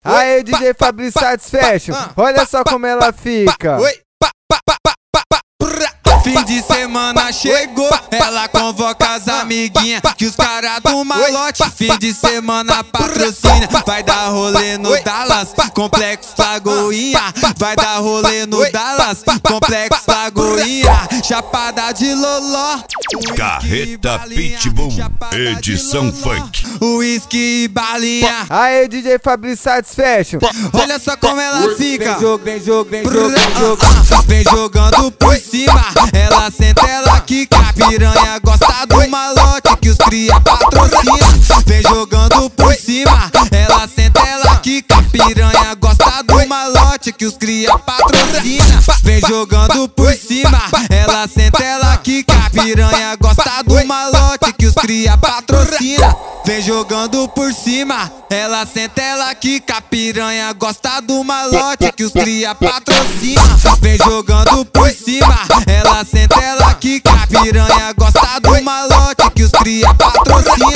Aê, DJ Fabrício Satisfaction, olha só como ela fica. Fim de semana chegou, ela convoca as amiguinhas, que os caras do malote. Fim de semana patrocina, vai dar rolê no Dallas, Complexo Lagoinha. Vai dar rolê no Dallas, Complexo Lagoinha. Chapada de loló, Carreta Pitbull, edição funk. Whisky e balinha. Aê, DJ Fabrício Satisfaction, Olha só como ela fica. vem jogo. Vem jogando por cima, ela senta, ela quica. Piranha gosta do malote, que os cria patrocina. Vem jogando por cima, ela senta, ela quica. Piranha gosta do malote, que os cria patrocina. Vem jogando por cima, ela senta, ela quica. Piranha gosta do malote, que os cria patrocina. Vem jogando por cima, ela senta, ela quica. Piranha gosta do malote, que os cria patrocina. Vem jogando por cima, ela senta, ela quica. Piranha gosta do malote, que os cria patrocina.